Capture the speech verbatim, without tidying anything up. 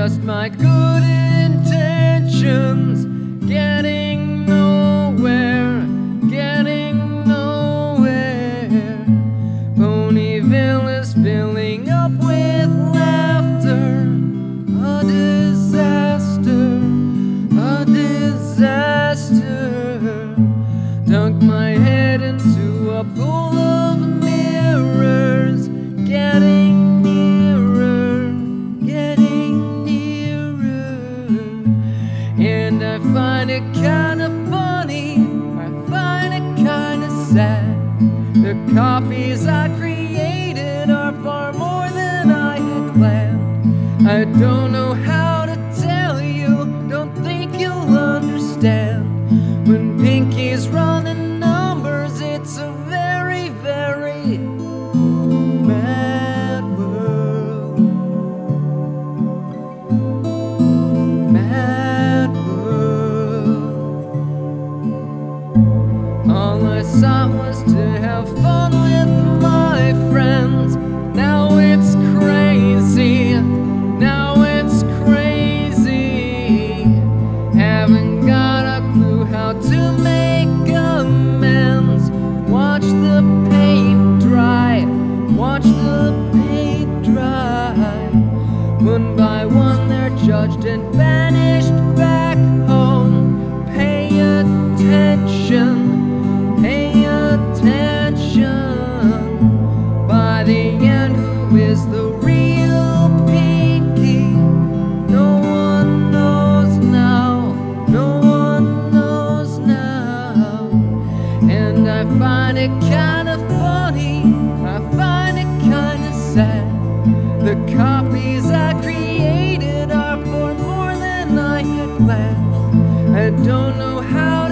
just my good intentions, getting nowhere, getting nowhere. Ponyville is filling up with laughter, a disaster, a disaster. Dunk my head into a pool of mirrors, getting nearer, getting nearer. And I find it kinda funny, I find it kinda sad. The copies I created are far more than I had planned. I don't know how to tell you, don't think you'll understand. When Pinky's running numbers, it's a very, very mad world. Mad world. All I sought was to have fun with my friends. Now it's crazy, now it's crazy. Haven't got a clue how to make amends. Watch the paint dry, watch the paint dry. One by one they're judged and banished back home. Pay attention, pay attention. By the end, who is the real Pinky? No one knows now, no one knows now. And I find it kinda funny, I find it kinda sad. The copies I created are for more than I had planned. I don't know how